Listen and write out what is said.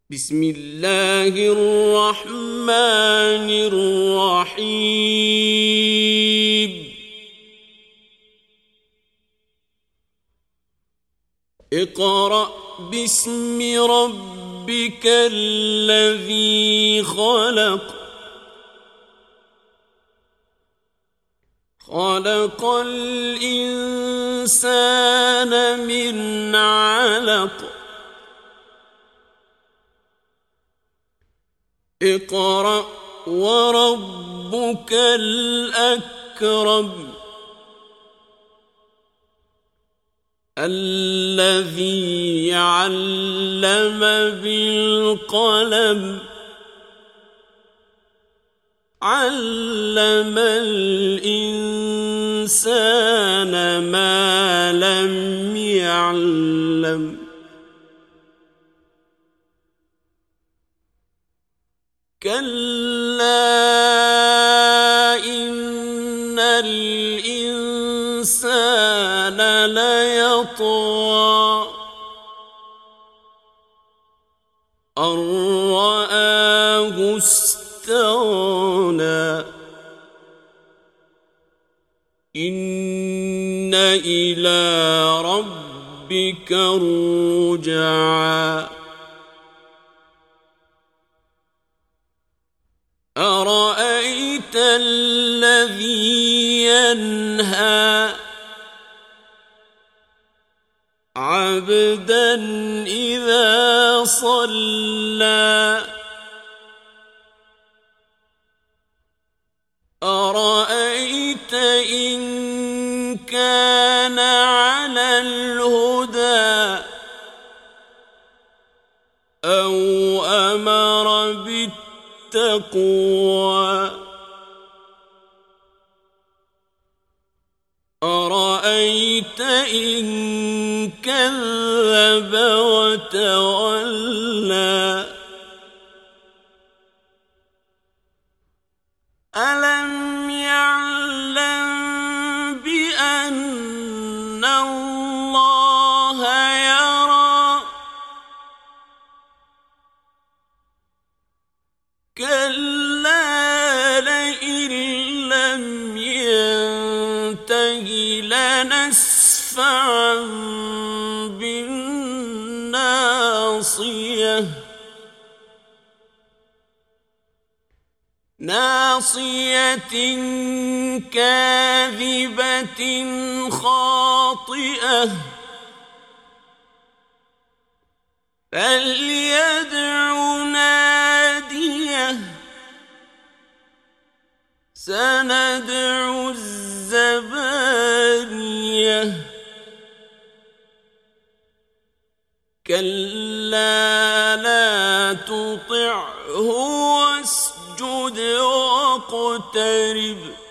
بسم الله الرحمن الرحيم اقرأ باسم ربك الذي خلق خلق الإنسان من علق اقرأ وربك الأكرم الذي علم بالقلم علم الإنسان ما لم يعلم كلا إن الإنسان ليطغى أن رآه استغنى إن إلى ربك الرجعى أرأيت الذي ينهى عبدا إذا صلى أرأيت إن كان على الهدى أو أمر بالتقوى أرأيت إن كذب وتولى ألم يعلم بأن الله يرى كلا لئن لم ينته لنسفعا بالناصية ناصية كاذبة خاطئة فليدع ناديه سندع الزبانية كلا لا تطعه واسجد واقترب